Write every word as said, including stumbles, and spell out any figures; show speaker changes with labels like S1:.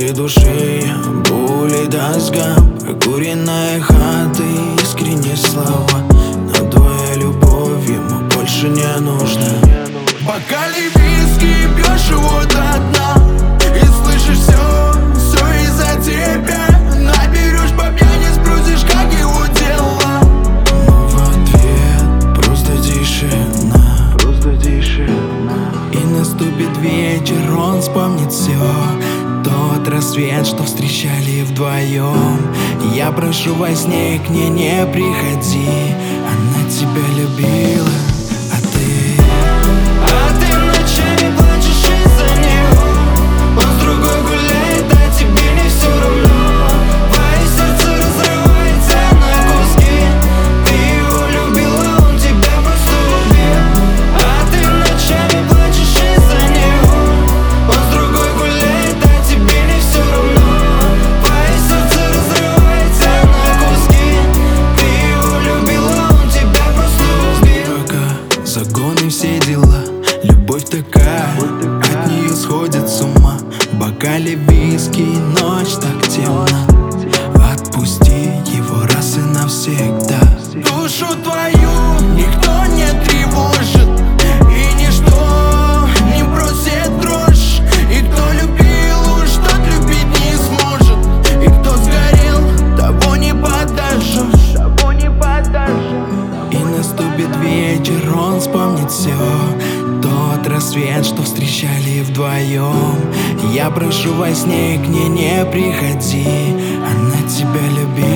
S1: Боли души, боли тоска, прокуренная хата, искренние слова. Но твоя любовь ему больше не нужна.
S2: В бокале виски пьешь его до дна и слышишь все, все из-за тебя. Наберешь по пьяни, спросишь, как его дела.
S1: Но в ответ просто тишина, просто тишина. И наступит вечер, он вспомнит все, тот рассвет, что встречали вдвоем. Я прошу во сне, к ней не приходи. Она тебя любила, а ты
S2: А ты ночами плачешь из-за него. Он с другой гуляет, а тебе не все равно. Твое сердце разрывается на куски. Ты его любила, он тебя просто убил. А ты ночами плачешь из-за него. Он с другой гуляет, а тебе не все равно. Твое сердце разрывается на куски. Ты его любила, он тебя просто убил.
S1: пока загоны, все дела. Любовь такая, от нее сходит с ума. В бокале виски, ночь так темна. Отпусти его раз и навсегда.
S2: Душу твою никто не тревожит, и ничто не бросит дрожь. И кто любил, уж тот любить не сможет. И кто сгорел, того не подожжешь, того не подожжешь.
S1: И наступит вечер, он вспомнит все, тот рассвет, что встречали вдвоем. Я прошу во сне, к ней не приходи. Она тебя любила.